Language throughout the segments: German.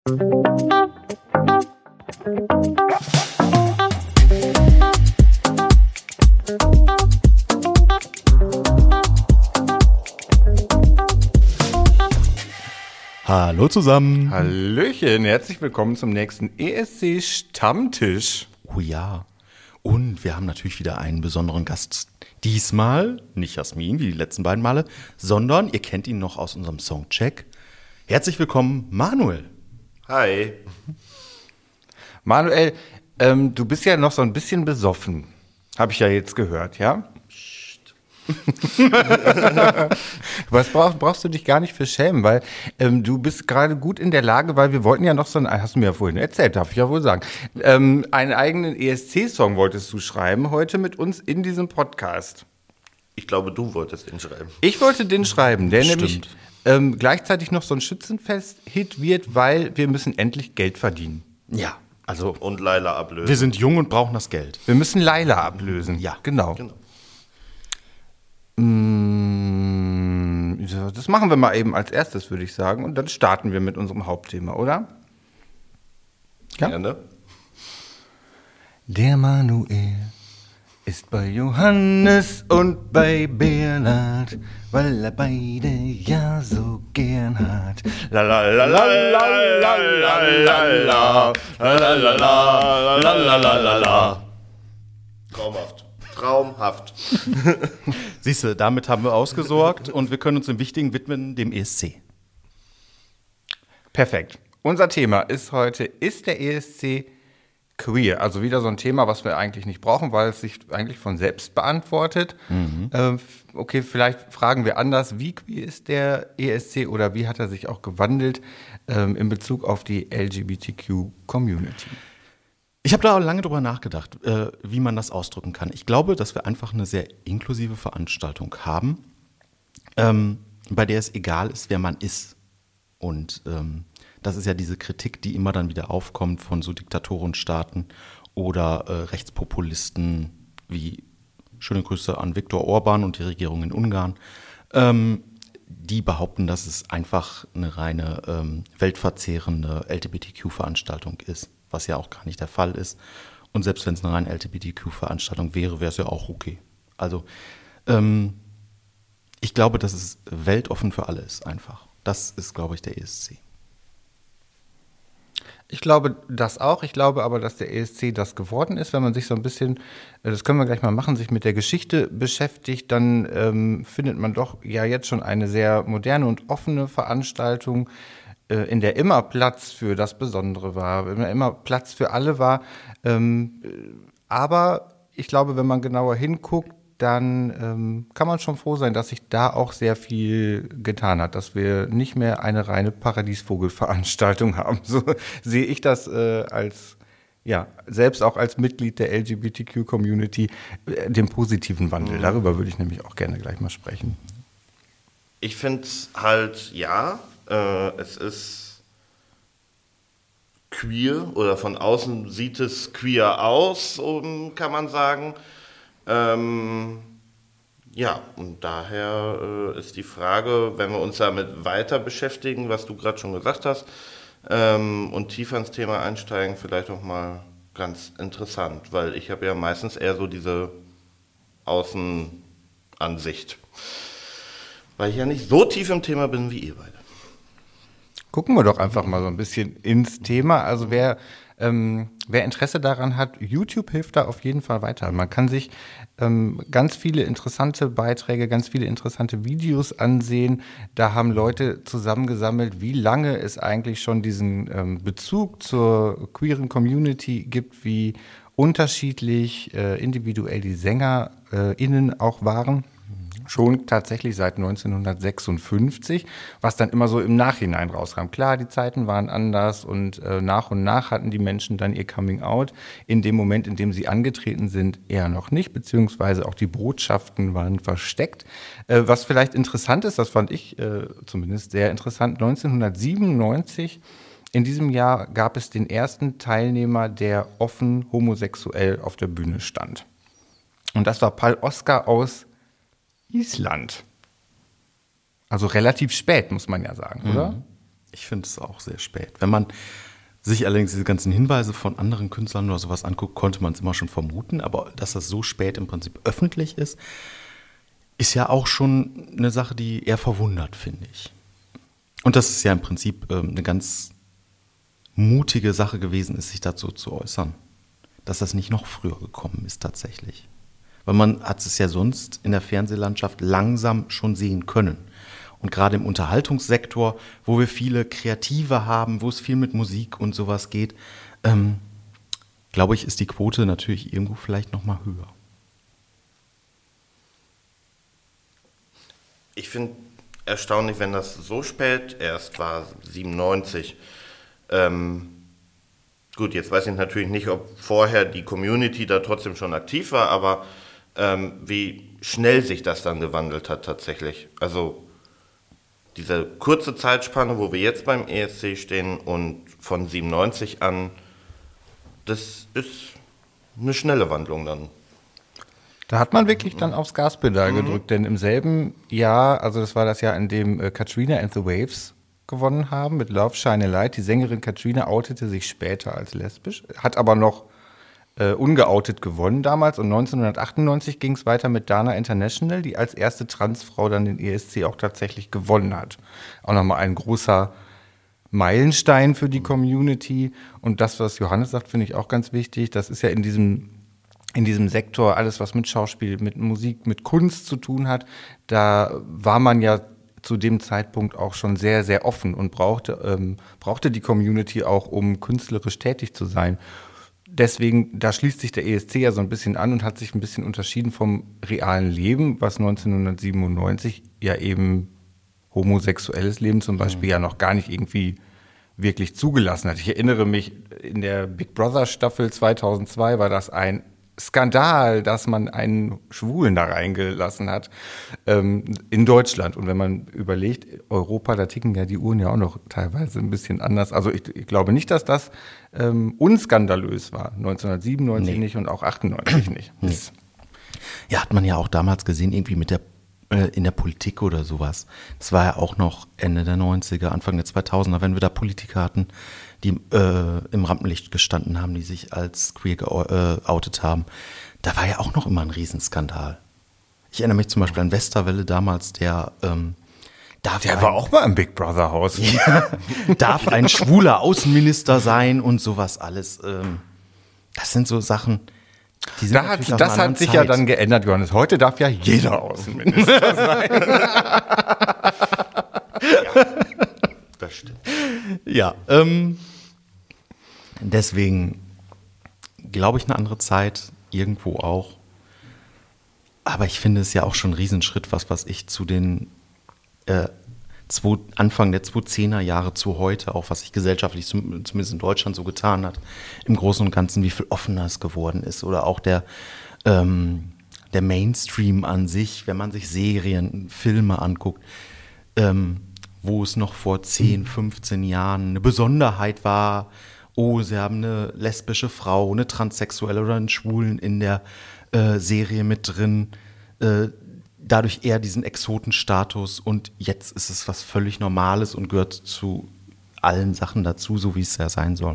Hallo zusammen. Hallöchen, herzlich willkommen zum nächsten ESC-Stammtisch. Oh ja. Und wir haben natürlich wieder einen besonderen Gast. Diesmal nicht Jasmin, wie die letzten beiden Male, sondern ihr kennt ihn noch aus unserem Songcheck. Herzlich willkommen, Manuel. Hi. Manuel, du bist ja noch so ein bisschen besoffen. Habe ich ja jetzt gehört, ja? Was brauchst du dich gar nicht für schämen, weil du bist gerade gut in der Lage, weil wir wollten ja noch so hast du mir ja vorhin erzählt, darf ich ja wohl sagen, einen eigenen ESC-Song wolltest du schreiben heute mit uns in diesem Podcast. Ich glaube, du wolltest den schreiben. Ich wollte den schreiben, der Stimmt. nämlich gleichzeitig noch so ein Schützenfest-Hit wird, weil wir müssen endlich Geld verdienen. Ja, also Und Laila ablösen. wir sind jung und brauchen das Geld. Wir müssen Laila ablösen. Ja. Genau. Genau. Das machen wir mal eben als erstes, würde ich sagen. Und dann starten wir mit unserem Hauptthema, oder? Ja. Gerne. Der Manuel ist bei Johannes und bei Bernhard, weil er beide ja so gern hat. La la la la la la la la la la la la la la. Traumhaft. Traumhaft. Siehst du, damit haben wir ausgesorgt und wir können uns dem Wichtigen widmen, dem ESC. Perfekt. Unser Thema ist heute, ist der ESC queer? Also wieder so ein Thema, was wir eigentlich nicht brauchen, weil es sich eigentlich von selbst beantwortet. Okay, vielleicht fragen wir anders, wie queer ist der ESC oder wie hat er sich auch gewandelt in Bezug auf die LGBTQ-Community? Ich habe da auch lange drüber nachgedacht, wie man das ausdrücken kann. Ich glaube, dass wir einfach eine sehr inklusive Veranstaltung haben, bei der es egal ist, wer man ist. Und das ist ja diese Kritik, die immer dann wieder aufkommt von so Diktatorenstaaten oder Rechtspopulisten wie, schöne Grüße an Viktor Orban und die Regierung in Ungarn, die behaupten, dass es einfach eine reine weltverzehrende LGBTQ-Veranstaltung ist. Was ja auch gar nicht der Fall ist. Und selbst wenn es eine rein LGBTQ-Veranstaltung wäre, wäre es ja auch okay. Also ich glaube, dass es weltoffen für alle ist einfach. Das ist, glaube ich, der ESC. Ich glaube das auch. Ich glaube aber, dass der ESC das geworden ist, wenn man sich so ein bisschen, das können wir gleich mal machen, sich mit der Geschichte beschäftigt, dann findet man doch ja jetzt schon eine sehr moderne und offene Veranstaltung, in der immer Platz für das Besondere war, immer Platz für alle war. Aber ich glaube, wenn man genauer hinguckt, dann kann man schon froh sein, dass sich da auch sehr viel getan hat, dass wir nicht mehr eine reine Paradiesvogelveranstaltung haben. So sehe ich das als, ja, selbst auch als Mitglied der LGBTQ-Community, den positiven Wandel. Darüber würde ich nämlich auch gerne gleich mal sprechen. Ich finde halt, ja, es ist queer oder von außen sieht es queer aus, kann man sagen. Ja, und daher ist die Frage, wenn wir uns damit weiter beschäftigen, was du gerade schon gesagt hast, und tiefer ins Thema einsteigen, vielleicht auch mal ganz interessant, weil ich habe ja meistens eher so diese Außenansicht, weil ich ja nicht so tief im Thema bin wie ihr beide. Gucken wir doch einfach mal so ein bisschen ins Thema. Also wer Interesse daran hat, YouTube hilft da auf jeden Fall weiter. Man kann sich ganz viele interessante Beiträge, ganz viele interessante Videos ansehen. Da haben Leute zusammengesammelt, wie lange es eigentlich schon diesen Bezug zur queeren Community gibt, wie unterschiedlich individuell die SängerInnen auch waren. Schon tatsächlich seit 1956, was dann immer so im Nachhinein rauskam. Klar, die Zeiten waren anders und nach hatten die Menschen dann ihr Coming Out. In dem Moment, in dem sie angetreten sind, eher noch nicht, beziehungsweise auch die Botschaften waren versteckt. Was vielleicht interessant ist, das fand ich zumindest sehr interessant, 1997, in diesem Jahr gab es den ersten Teilnehmer, der offen homosexuell auf der Bühne stand. Und das war Pál Oskar aus Island. Also relativ spät, muss man ja sagen, oder? Ich finde es auch sehr spät. Wenn man sich allerdings diese ganzen Hinweise von anderen Künstlern oder sowas anguckt, konnte man es immer schon vermuten. Aber dass das so spät im Prinzip öffentlich ist, ist ja auch schon eine Sache, die eher verwundert, finde ich. Und das ist ja im Prinzip eine ganz mutige Sache gewesen ist, sich dazu zu äußern. Dass das nicht noch früher gekommen ist tatsächlich. Weil man hat es ja sonst in der Fernsehlandschaft langsam schon sehen können. Und gerade im Unterhaltungssektor, wo wir viele Kreative haben, wo es viel mit Musik und sowas geht, glaube ich, ist die Quote natürlich irgendwo vielleicht noch mal höher. Ich finde erstaunlich, wenn das so spät erst war, 97. Gut, jetzt weiß ich natürlich nicht, ob vorher die Community da trotzdem schon aktiv war, aber wie schnell sich das dann gewandelt hat tatsächlich. Also diese kurze Zeitspanne, wo wir jetzt beim ESC stehen und von 97 an, das ist eine schnelle Wandlung dann. Da hat man wirklich dann aufs Gaspedal gedrückt, denn im selben Jahr, also das war das Jahr, in dem Katrina and the Waves gewonnen haben mit Love Shine a Light. Die Sängerin Katrina outete sich später als lesbisch, hat aber noch ungeoutet gewonnen damals. Und 1998 ging es weiter mit Dana International, die als erste Transfrau dann den ESC auch tatsächlich gewonnen hat. Auch nochmal ein großer Meilenstein für die Community. Und das, was Johannes sagt, finde ich auch ganz wichtig. Das ist ja in diesem Sektor alles, was mit Schauspiel, mit Musik, mit Kunst zu tun hat. Da war man ja zu dem Zeitpunkt auch schon sehr, sehr offen und brauchte die Community auch, um künstlerisch tätig zu sein. Deswegen, da schließt sich der ESC ja so ein bisschen an und hat sich ein bisschen unterschieden vom realen Leben, was 1997 ja eben homosexuelles Leben zum Beispiel ja noch gar nicht irgendwie wirklich zugelassen hat. Ich erinnere mich, in der Big Brother Staffel 2002 war das ein Skandal, dass man einen Schwulen da reingelassen hat in Deutschland. Und wenn man überlegt, Europa, da ticken ja die Uhren ja auch noch teilweise ein bisschen anders. Also ich glaube nicht, dass das unskandalös war. 1997 nicht und auch 98 nicht. Nee. Ja, hat man ja auch damals gesehen, irgendwie mit in der Politik oder sowas. Das war ja auch noch Ende der 90er, Anfang der 2000er, wenn wir da Politiker hatten, die im Rampenlicht gestanden haben, die sich als queer geoutet haben. Da war ja auch noch immer ein Riesenskandal. Ich erinnere mich zum Beispiel an Westerwelle damals, der war auch mal im Big Brother Haus. Darf ein schwuler Außenminister sein und sowas alles. Das sind so Sachen, die sind natürlich aus einer das anderen hat sich Zeit. ja dann geändert, Johannes. Heute darf ja jeder Außenminister sein. Ja, das stimmt. Ja, deswegen glaube ich eine andere Zeit, irgendwo auch. Aber ich finde es ja auch schon ein Riesenschritt, was ich zu den Anfang der 2010er Jahre zu heute, auch was sich gesellschaftlich zumindest in Deutschland so getan hat, im Großen und Ganzen, wie viel offener es geworden ist. Oder auch der Mainstream an sich, wenn man sich Serien, Filme anguckt, wo es noch vor 10, 15 Jahren eine Besonderheit war, oh, sie haben eine lesbische Frau, eine Transsexuelle oder einen Schwulen in der Serie mit drin, dadurch eher diesen Exotenstatus, und jetzt ist es was völlig Normales und gehört zu allen Sachen dazu, so wie es ja sein soll.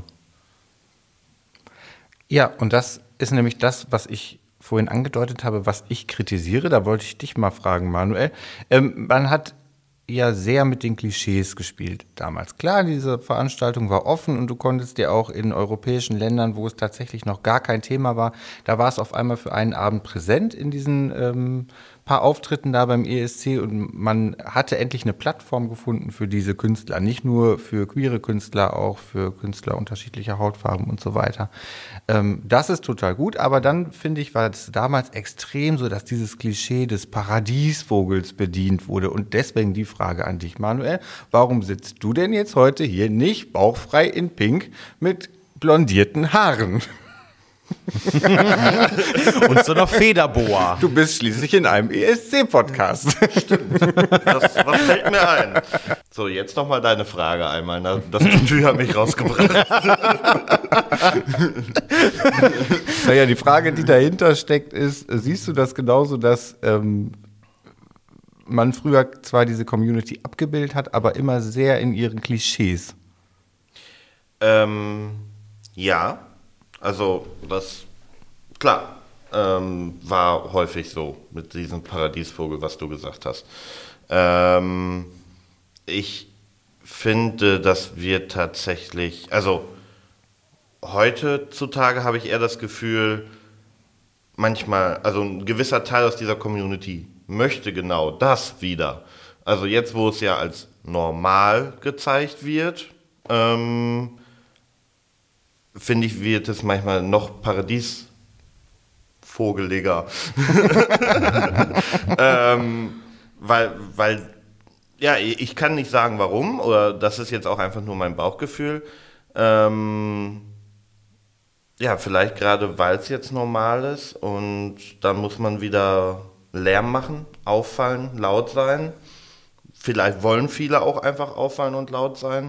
Ja, und das ist nämlich das, was ich vorhin angedeutet habe, was ich kritisiere. Da wollte ich dich mal fragen, Manuel. Man hat ja sehr mit den Klischees gespielt damals. Klar, diese Veranstaltung war offen und du konntest dir auch in europäischen Ländern, wo es tatsächlich noch gar kein Thema war, da war es auf einmal für einen Abend präsent in diesen paar Auftritten da beim ESC, und man hatte endlich eine Plattform gefunden für diese Künstler. Nicht nur für queere Künstler, auch für Künstler unterschiedlicher Hautfarben und so weiter. Das ist total gut, aber dann, finde ich, war es damals extrem so, dass dieses Klischee des Paradiesvogels bedient wurde. Und deswegen die Frage an dich, Manuel, warum sitzt du denn jetzt heute hier nicht bauchfrei in Pink mit blondierten Haaren? Und so einer Federboa. Du bist schließlich in einem ESC-Podcast. Stimmt. Was fällt mir ein? So, jetzt nochmal deine Frage einmal. Das Tutu hat mich rausgebracht. Naja, die Frage, die dahinter steckt, ist, siehst du das genauso, dass man früher zwar diese Community abgebildet hat, aber immer sehr in ihren Klischees. Ja, also das, klar, war häufig so mit diesem Paradiesvogel, was du gesagt hast. Ich finde, dass wir tatsächlich, also heutzutage habe ich eher das Gefühl, manchmal, also ein gewisser Teil aus dieser Community möchte genau das wieder. Also jetzt, wo es ja als normal gezeigt wird, finde ich, wird es manchmal noch paradiesvogeliger. Weil, ja, ich kann nicht sagen, warum, oder das ist jetzt auch einfach nur mein Bauchgefühl. Ja, vielleicht gerade, weil es jetzt normal ist und dann muss man wieder Lärm machen, auffallen, laut sein. Vielleicht wollen viele auch einfach auffallen und laut sein.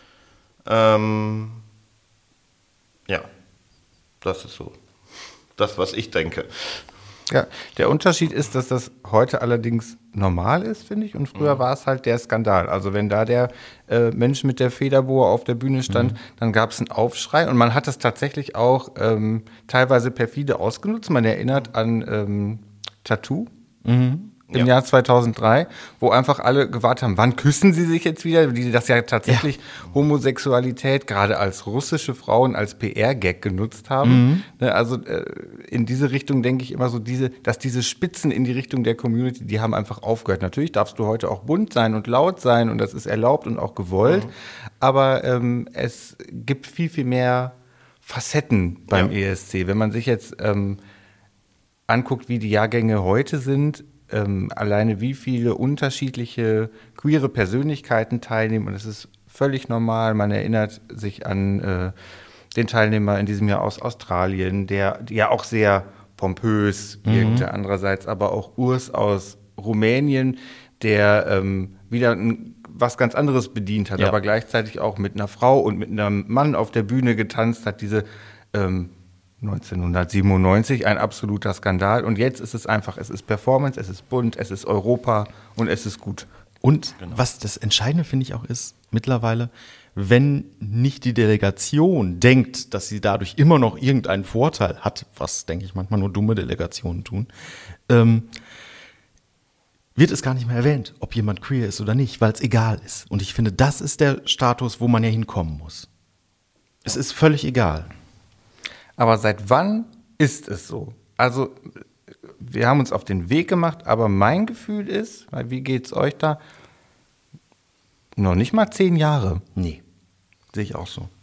Ja, das ist so das, was ich denke. Ja, der Unterschied ist, dass das heute allerdings normal ist, finde ich. Und früher war es halt der Skandal. Also wenn da der Mensch mit der Federbohr auf der Bühne stand, dann gab es einen Aufschrei. Und man hat es tatsächlich auch teilweise perfide ausgenutzt. Man erinnert an Tattoo. Im Jahr 2003, wo einfach alle gewartet haben, wann küssen sie sich jetzt wieder? Die das ja tatsächlich Homosexualität gerade als russische Frauen als PR-Gag genutzt haben. Also in diese Richtung denke ich immer so, dass diese Spitzen in die Richtung der Community, die haben einfach aufgehört. Natürlich darfst du heute auch bunt sein und laut sein und das ist erlaubt und auch gewollt, aber es gibt viel, viel mehr Facetten beim ESC. Wenn man sich jetzt anguckt, wie die Jahrgänge heute sind, alleine wie viele unterschiedliche queere Persönlichkeiten teilnehmen und es ist völlig normal. Man erinnert sich an den Teilnehmer in diesem Jahr aus Australien, der ja auch sehr pompös wirkte, andererseits aber auch Urs aus Rumänien, der wieder was ganz anderes bedient hat, aber gleichzeitig auch mit einer Frau und mit einem Mann auf der Bühne getanzt hat, diese 1997, ein absoluter Skandal. Und jetzt ist es einfach, es ist Performance, es ist bunt, es ist Europa und es ist gut. Und was das Entscheidende, finde ich auch, ist mittlerweile, wenn nicht die Delegation denkt, dass sie dadurch immer noch irgendeinen Vorteil hat, was, denke ich, manchmal nur dumme Delegationen tun, wird es gar nicht mehr erwähnt, ob jemand queer ist oder nicht, weil es egal ist. Und ich finde, das ist der Status, wo man ja hinkommen muss. Es ist völlig egal. Aber seit wann ist es so? Also, wir haben uns auf den Weg gemacht, aber mein Gefühl ist, weil wie geht's euch da? Noch nicht mal 10 Jahre. Nee, sehe ich auch so.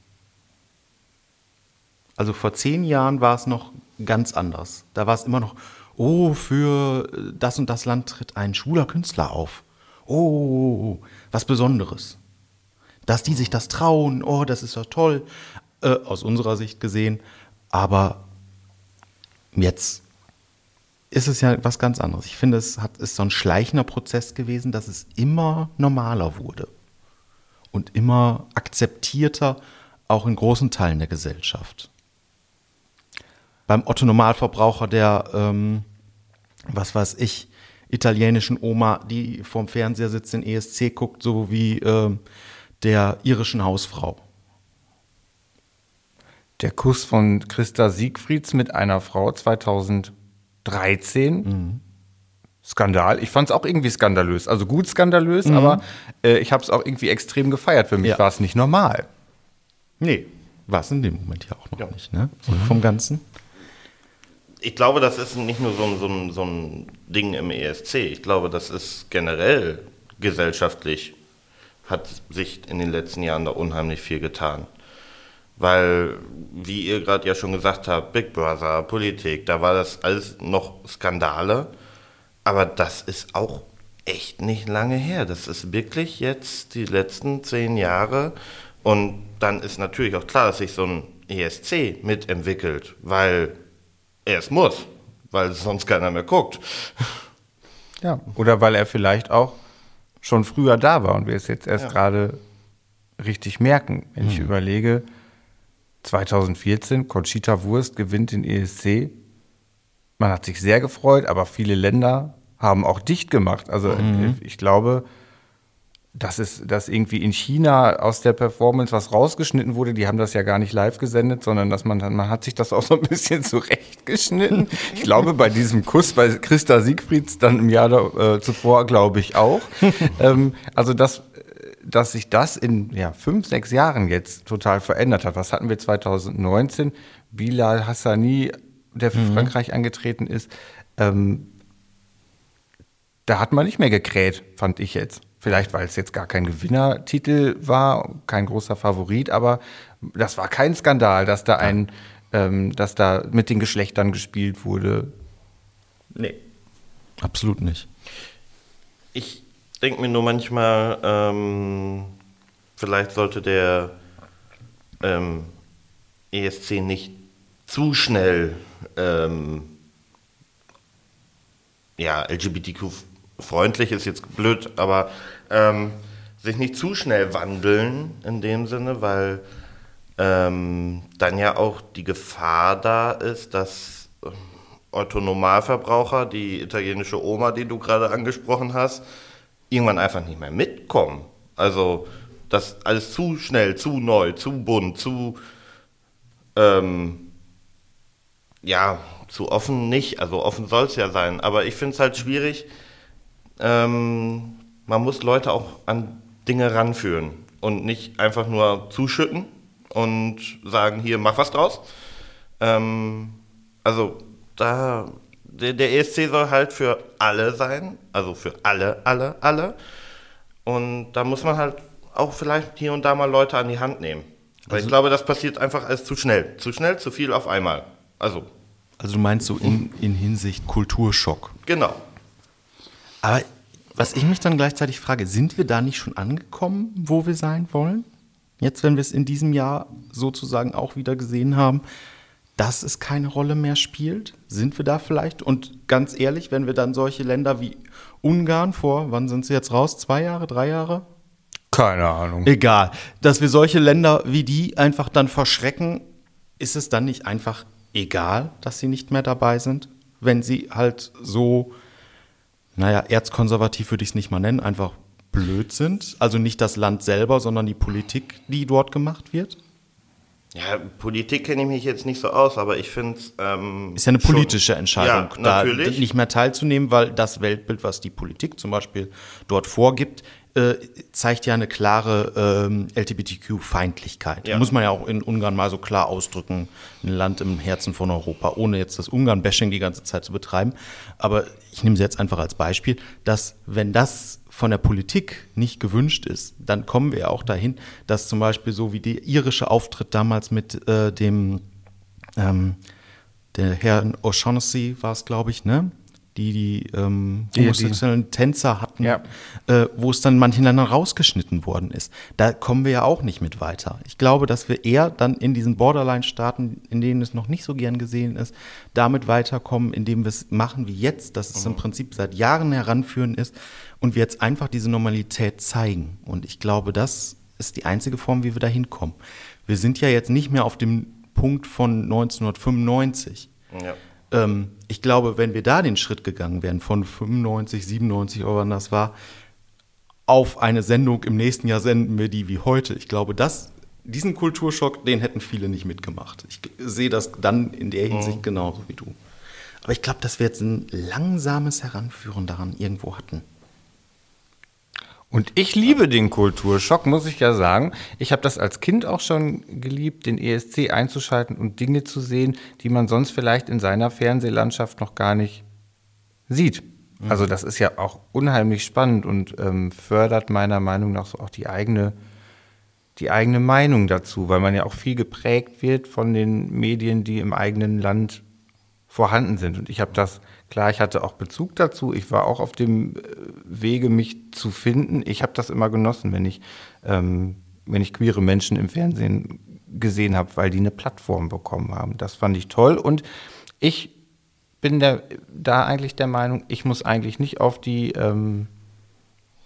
Also vor 10 Jahren war es noch ganz anders. Da war es immer noch, oh, für das und das Land tritt ein schwuler Künstler auf. Oh, was Besonderes. Dass die sich das trauen, oh, das ist doch toll, aus unserer Sicht gesehen. Aber jetzt ist es ja was ganz anderes. Ich finde, es ist so ein schleichender Prozess gewesen, dass es immer normaler wurde und immer akzeptierter, auch in großen Teilen der Gesellschaft. Beim Otto-Normalverbraucher der, was weiß ich, italienischen Oma, die vorm Fernseher sitzt, den ESC guckt, so wie der irischen Hausfrau. Der Kuss von Christa Siegfrieds mit einer Frau 2013. Skandal. Ich fand es auch irgendwie skandalös. Also gut skandalös, aber ich habe es auch irgendwie extrem gefeiert. Für mich war es nicht normal. Nee, war es in dem Moment ja auch noch nicht, ne? So vom Ganzen. Ich glaube, das ist nicht nur so ein Ding im ESC. Ich glaube, das ist generell gesellschaftlich, hat sich in den letzten Jahren da unheimlich viel getan. Weil, wie ihr gerade ja schon gesagt habt, Big Brother, Politik, da war das alles noch Skandale. Aber das ist auch echt nicht lange her. Das ist wirklich jetzt die letzten 10 Jahre. Und dann ist natürlich auch klar, dass sich so ein ESC mitentwickelt, weil er es muss, weil sonst keiner mehr guckt. Ja, oder weil er vielleicht auch schon früher da war und wir es jetzt erst gerade richtig merken. Wenn ich überlege, 2014, Conchita Wurst gewinnt den ESC. Man hat sich sehr gefreut, aber viele Länder haben auch dicht gemacht. Also ich glaube, dass irgendwie in China aus der Performance was rausgeschnitten wurde. Die haben das ja gar nicht live gesendet, sondern dass man hat sich das auch so ein bisschen zurechtgeschnitten. Ich glaube, bei diesem Kuss bei Christa Siegfrieds dann im Jahr zuvor, glaube ich auch. Also dass sich das in 5, 6 Jahren jetzt total verändert hat. Was hatten wir 2019? Bilal Hassani, der für Frankreich angetreten ist. Da hat man nicht mehr gekräht, fand ich jetzt. Vielleicht, weil es jetzt gar kein Gewinnertitel war, kein großer Favorit, aber das war kein Skandal, dass da dass da mit den Geschlechtern gespielt wurde. Nee. Absolut nicht. Ich denke mir nur manchmal, vielleicht sollte der ESC nicht zu schnell LGBTQ-freundlich ist jetzt blöd, aber sich nicht zu schnell wandeln in dem Sinne, weil dann ja auch die Gefahr da ist, dass Otto-Normalverbraucher, die italienische Oma, die du gerade angesprochen hast, irgendwann einfach nicht mehr mitkommen. Also das alles zu schnell, zu neu, zu bunt, zu zu offen nicht, also offen soll es ja sein, aber ich finde es halt schwierig, man muss Leute auch an Dinge ranführen und nicht einfach nur zuschütten und sagen, hier, mach was draus. Also der ESC soll halt für alle sein, also für alle. Und da muss man halt auch vielleicht hier und da mal Leute an die Hand nehmen. Weil ich glaube, das passiert einfach alles zu schnell. Zu schnell, zu viel auf einmal. Also du meinst so in Hinsicht Kulturschock. Genau. Aber was ich mich dann gleichzeitig frage, sind wir da nicht schon angekommen, wo wir sein wollen? Jetzt, wenn wir es in diesem Jahr sozusagen auch wieder gesehen haben, dass es keine Rolle mehr spielt? Sind wir da vielleicht? Und ganz ehrlich, wenn wir dann solche Länder wie Ungarn wann sind sie jetzt raus? 2 Jahre, 3 Jahre? Keine Ahnung. Egal. Dass wir solche Länder wie die einfach dann verschrecken, ist es dann nicht einfach egal, dass sie nicht mehr dabei sind? Wenn sie halt so, erzkonservativ würde ich es nicht mal nennen, einfach blöd sind. Also nicht das Land selber, sondern die Politik, die dort gemacht wird. Ja, Politik kenne ich mich jetzt nicht so aus, aber ich finde es ist ja eine politische Entscheidung, da nicht mehr teilzunehmen, weil das Weltbild, was die Politik zum Beispiel dort vorgibt, zeigt ja eine klare LGBTQ-Feindlichkeit. Ja. Muss man ja auch in Ungarn mal so klar ausdrücken, ein Land im Herzen von Europa, ohne jetzt das Ungarn-Bashing die ganze Zeit zu betreiben. Aber ich nehme es jetzt einfach als Beispiel, dass wenn das von der Politik nicht gewünscht ist, dann kommen wir ja auch dahin, dass zum Beispiel so wie der irische Auftritt damals mit der Herrn O'Shaughnessy war es, glaube ich, ne? Die homosexuellen Tänzer hatten, wo es dann in manchen Ländern rausgeschnitten worden ist. Da kommen wir ja auch nicht mit weiter. Ich glaube, dass wir eher dann in diesen Borderline-Staaten, in denen es noch nicht so gern gesehen ist, damit weiterkommen, indem wir es machen wie jetzt, dass es im Prinzip seit Jahren heranführen ist und wir jetzt einfach diese Normalität zeigen. Und ich glaube, das ist die einzige Form, wie wir da hinkommen. Wir sind ja jetzt nicht mehr auf dem Punkt von 1995. Ja. Ich glaube, wenn wir da den Schritt gegangen wären, von 95, 97 oder wann das war, auf eine Sendung, im nächsten Jahr senden wir die wie heute. Ich glaube, diesen Kulturschock, den hätten viele nicht mitgemacht. Ich sehe das dann in der Hinsicht genauso wie du. Aber ich glaube, dass wir jetzt ein langsames Heranführen daran irgendwo hatten. Und ich liebe den Kulturschock, muss ich ja sagen. Ich habe das als Kind auch schon geliebt, den ESC einzuschalten und Dinge zu sehen, die man sonst vielleicht in seiner Fernsehlandschaft noch gar nicht sieht. Also das ist ja auch unheimlich spannend und fördert meiner Meinung nach so auch die eigene Meinung dazu, weil man ja auch viel geprägt wird von den Medien, die im eigenen Land vorhanden sind. Und ich habe das, klar, ich hatte auch Bezug dazu. Ich war auch auf dem Wege, mich zu finden. Ich habe das immer genossen, wenn ich queere Menschen im Fernsehen gesehen habe, weil die eine Plattform bekommen haben. Das fand ich toll. Und ich bin da eigentlich der Meinung, ich muss eigentlich nicht auf die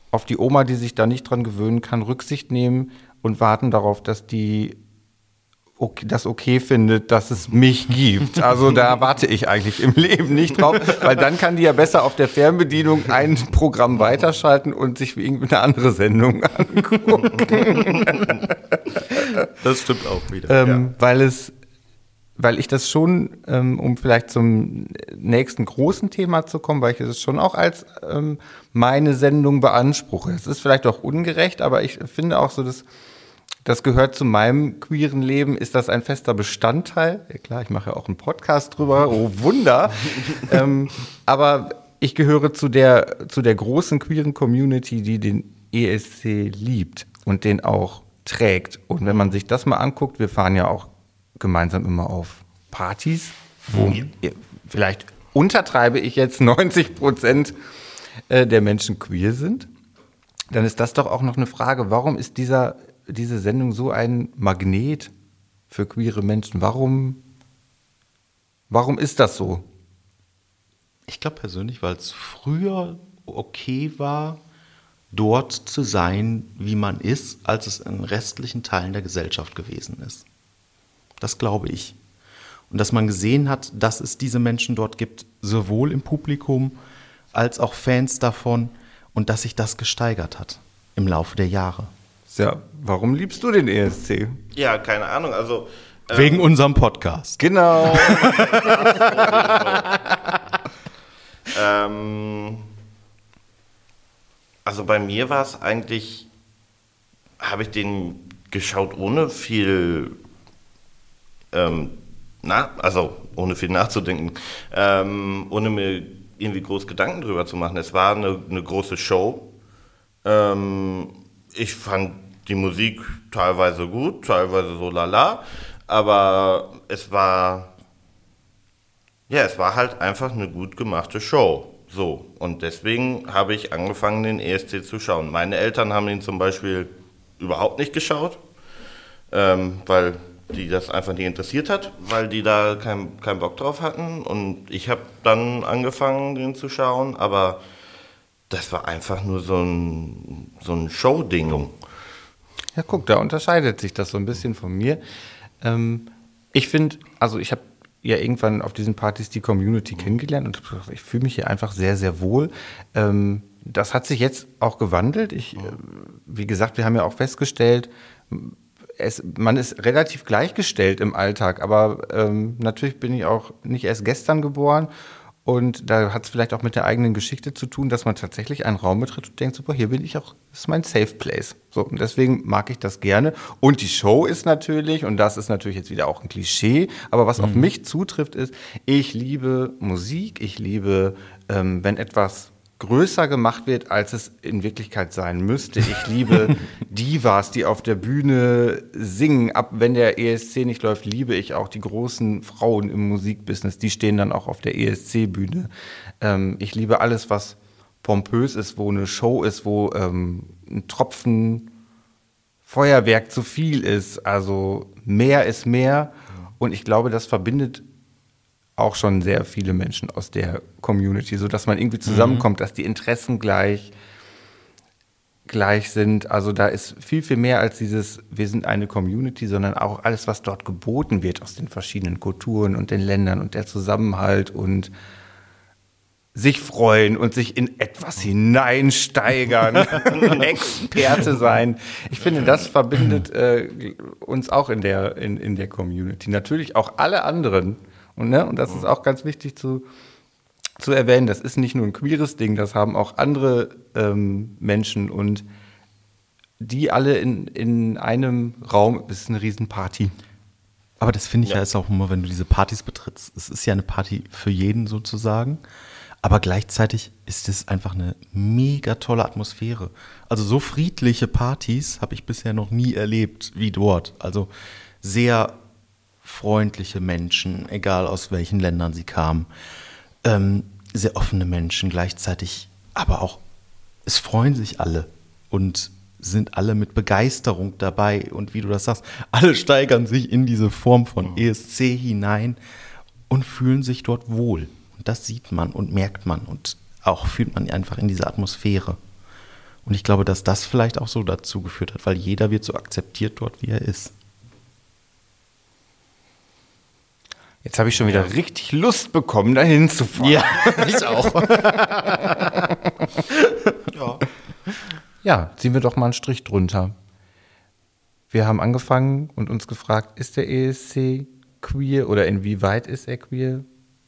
Oma, die sich da nicht dran gewöhnen kann, Rücksicht nehmen und warten darauf, dass die das okay findet, dass es mich gibt. Also da warte ich eigentlich im Leben nicht drauf, weil dann kann die ja besser auf der Fernbedienung ein Programm weiterschalten und sich irgendwie eine andere Sendung angucken. Das stimmt auch wieder. Weil ich das schon, um vielleicht zum nächsten großen Thema zu kommen, weil ich es schon auch als meine Sendung beanspruche. Es ist vielleicht auch ungerecht, aber ich finde auch so, das gehört zu meinem queeren Leben, ist das ein fester Bestandteil. Ja klar, ich mache ja auch einen Podcast drüber, oh Wunder. Aber ich gehöre zu der großen queeren Community, die den ESC liebt und den auch trägt. Und wenn man sich das mal anguckt, wir fahren ja auch gemeinsam immer auf Partys, wo vielleicht untertreibe ich jetzt 90% der Menschen queer sind, dann ist das doch auch noch eine Frage, warum ist diese Sendung so ein Magnet für queere Menschen? Warum ist das so? Ich glaube persönlich, weil es früher okay war, dort zu sein, wie man ist, als es in restlichen Teilen der Gesellschaft gewesen ist. Das glaube ich. Und dass man gesehen hat, dass es diese Menschen dort gibt, sowohl im Publikum als auch Fans davon, und dass sich das gesteigert hat im Laufe der Jahre. Ja, warum liebst du den ESC? Ja, keine Ahnung, also... Wegen unserem Podcast. Genau. Also bei mir war es eigentlich, habe ich den geschaut ohne viel... ohne viel nachzudenken, ohne mir irgendwie groß Gedanken drüber zu machen. Es war eine große Show. Ich fand die Musik teilweise gut, teilweise so lala, aber es war halt einfach eine gut gemachte Show. So, und deswegen habe ich angefangen, den ESC zu schauen. Meine Eltern haben ihn zum Beispiel überhaupt nicht geschaut, weil die das einfach nicht interessiert hat, weil die da keinen Bock drauf hatten. Und ich habe dann angefangen, den zu schauen, aber das war einfach nur so ein Show-Ding. Ja, guck, da unterscheidet sich das so ein bisschen von mir. Ich finde, also ich habe ja irgendwann auf diesen Partys die Community kennengelernt und ich fühle mich hier einfach sehr, sehr wohl. Das hat sich jetzt auch gewandelt. Wie gesagt, wir haben ja auch festgestellt, man ist relativ gleichgestellt im Alltag, aber natürlich bin ich auch nicht erst gestern geboren und da hat es vielleicht auch mit der eigenen Geschichte zu tun, dass man tatsächlich einen Raum betritt und denkt, super, hier bin ich auch, das ist mein Safe Place. So, und deswegen mag ich das gerne. Und die Show ist natürlich, und das ist natürlich jetzt wieder auch ein Klischee, aber was auf mich zutrifft ist, ich liebe Musik, ich liebe, wenn etwas größer gemacht wird, als es in Wirklichkeit sein müsste. Ich liebe Divas, die auf der Bühne singen. Wenn der ESC nicht läuft, liebe ich auch die großen Frauen im Musikbusiness. Die stehen dann auch auf der ESC-Bühne. Ich liebe alles, was pompös ist, wo eine Show ist, wo ein Tropfen Feuerwerk zu viel ist. Also mehr ist mehr. Und ich glaube, das verbindet auch schon sehr viele Menschen aus der Community, sodass man irgendwie zusammenkommt, dass die Interessen gleich sind. Also da ist viel, viel mehr als dieses, wir sind eine Community, sondern auch alles, was dort geboten wird aus den verschiedenen Kulturen und den Ländern und der Zusammenhalt und sich freuen und sich in etwas hineinsteigern, Experte sein. Ich finde, das verbindet uns auch in der Community. Natürlich auch alle anderen. Und das ist auch ganz wichtig zu erwähnen, das ist nicht nur ein queeres Ding, das haben auch andere Menschen und die alle in einem Raum, das ist eine Riesenparty. Aber das finde ich ja ist auch immer, wenn du diese Partys betrittst. Es ist ja eine Party für jeden sozusagen, aber gleichzeitig ist es einfach eine mega tolle Atmosphäre. Also so friedliche Partys habe ich bisher noch nie erlebt wie dort. Also sehr freundliche Menschen, egal aus welchen Ländern sie kamen, sehr offene Menschen gleichzeitig, aber auch, es freuen sich alle und sind alle mit Begeisterung dabei und wie du das sagst, alle steigern sich in diese Form von ESC hinein und fühlen sich dort wohl. Und das sieht man und merkt man und auch fühlt man einfach in dieser Atmosphäre. Und ich glaube, dass das vielleicht auch so dazu geführt hat, weil jeder wird so akzeptiert dort, wie er ist. Jetzt habe ich schon wieder richtig Lust bekommen, da hinzufahren. Ja, ich auch. Ja, ziehen wir doch mal einen Strich drunter. Wir haben angefangen und uns gefragt, ist der ESC queer oder inwieweit ist er queer?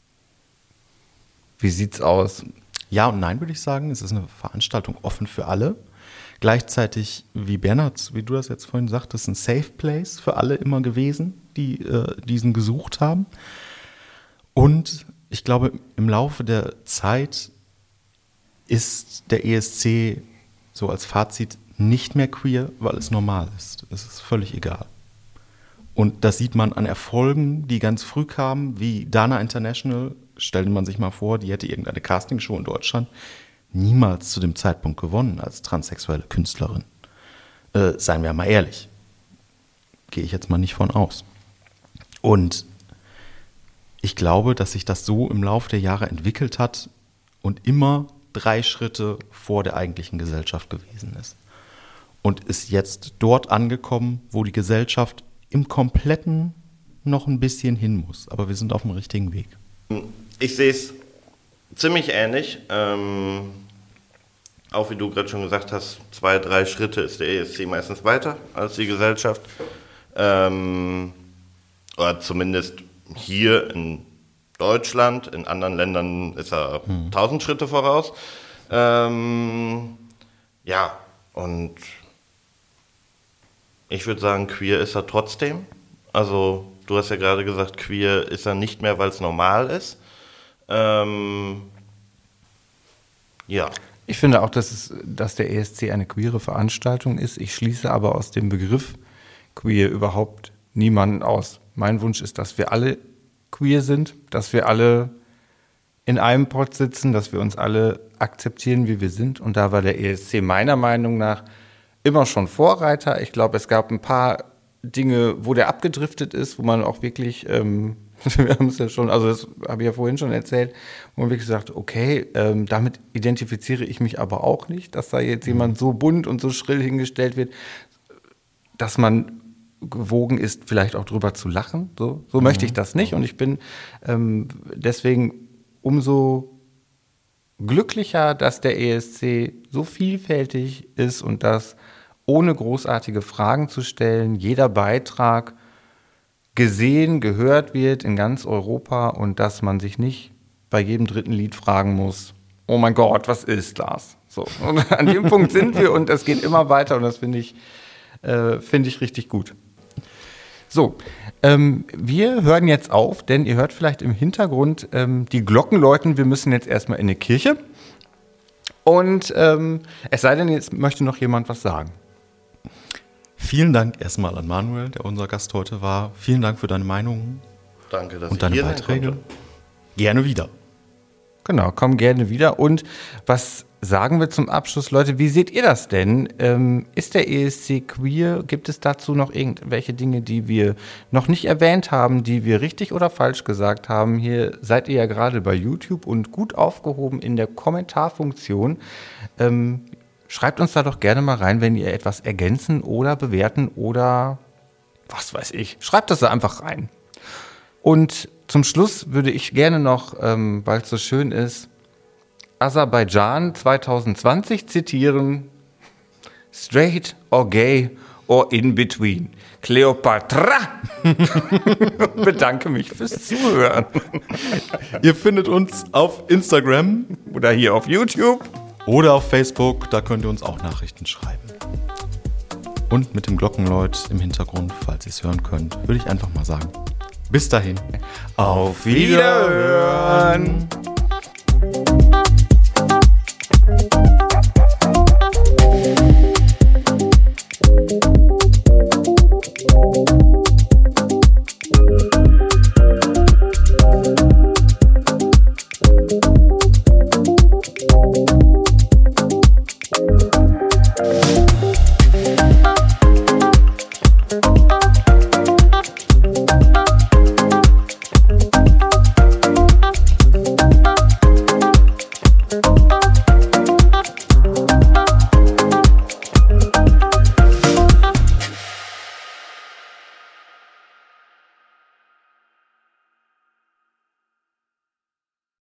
Wie sieht's aus? Ja und nein, würde ich sagen. Es ist eine Veranstaltung offen für alle. Gleichzeitig, wie Bernhard, wie du das jetzt vorhin sagtest, ein Safe Place für alle immer gewesen, die diesen gesucht haben. Und ich glaube, im Laufe der Zeit ist der ESC so als Fazit nicht mehr queer, weil es normal ist. Es ist völlig egal. Und das sieht man an Erfolgen, die ganz früh kamen, wie Dana International. Stellte man sich mal vor, die hätte irgendeine Castingshow in Deutschland niemals zu dem Zeitpunkt gewonnen als transsexuelle Künstlerin. Seien wir mal ehrlich. Gehe ich jetzt mal nicht von aus. Und ich glaube, dass sich das so im Laufe der Jahre entwickelt hat und immer 3 Schritte vor der eigentlichen Gesellschaft gewesen ist. Und ist jetzt dort angekommen, wo die Gesellschaft im Kompletten noch ein bisschen hin muss. Aber wir sind auf dem richtigen Weg. Ich sehe es ziemlich ähnlich. Auch wie du gerade schon gesagt hast, 2, 3 Schritte ist der ESC meistens weiter als die Gesellschaft. Oder zumindest hier in Deutschland. In anderen Ländern ist er 1000 Schritte voraus. Ja, und ich würde sagen, queer ist er trotzdem. Also du hast ja gerade gesagt, queer ist er nicht mehr, weil es normal ist. Ja. Ich finde auch, dass der ESC eine queere Veranstaltung ist. Ich schließe aber aus dem Begriff queer überhaupt niemanden aus. Mein Wunsch ist, dass wir alle queer sind, dass wir alle in einem Pott sitzen, dass wir uns alle akzeptieren, wie wir sind. Und da war der ESC meiner Meinung nach immer schon Vorreiter. Ich glaube, es gab ein paar Dinge, wo der abgedriftet ist, wo man auch wirklich, wir haben es ja schon, also das habe ich ja vorhin schon erzählt, wo man wirklich sagt, okay, damit identifiziere ich mich aber auch nicht, dass da jetzt jemand so bunt und so schrill hingestellt wird, dass man gewogen ist, vielleicht auch drüber zu lachen. So möchte ich das nicht. Und ich bin deswegen umso glücklicher, dass der ESC so vielfältig ist und dass ohne großartige Fragen zu stellen jeder Beitrag gesehen, gehört wird in ganz Europa und dass man sich nicht bei jedem 3. Lied fragen muss, oh mein Gott, was ist das? So. Und an dem Punkt sind wir und es geht immer weiter und das finde ich richtig gut. So, wir hören jetzt auf, denn ihr hört vielleicht im Hintergrund die Glocken läuten. Wir müssen jetzt erstmal in eine Kirche. Und es sei denn, jetzt möchte noch jemand was sagen. Vielen Dank erstmal an Manuel, der unser Gast heute war. Vielen Dank für deine Meinungen. Danke, dass und deine hier Beiträge. Sein konnte. Gerne wieder. Genau, komm gerne wieder. Und was sagen wir zum Abschluss, Leute, wie seht ihr das denn? Ist der ESC queer? Gibt es dazu noch irgendwelche Dinge, die wir noch nicht erwähnt haben, die wir richtig oder falsch gesagt haben? Hier seid ihr ja gerade bei YouTube und gut aufgehoben in der Kommentarfunktion. Schreibt uns da doch gerne mal rein, wenn ihr etwas ergänzen oder bewerten oder was weiß ich. Schreibt das da einfach rein. Und zum Schluss würde ich gerne noch, weil es so schön ist, Aserbaidschan 2020 zitieren. Straight or gay or in between. Kleopatra. Bedanke mich fürs Zuhören. Ihr findet uns auf Instagram Oder hier auf YouTube. oder auf Facebook. Da könnt ihr uns auch Nachrichten schreiben. Und mit dem Glockenläut im Hintergrund, falls ihr es hören könnt, würde ich einfach mal sagen, bis dahin. Auf Wiederhören.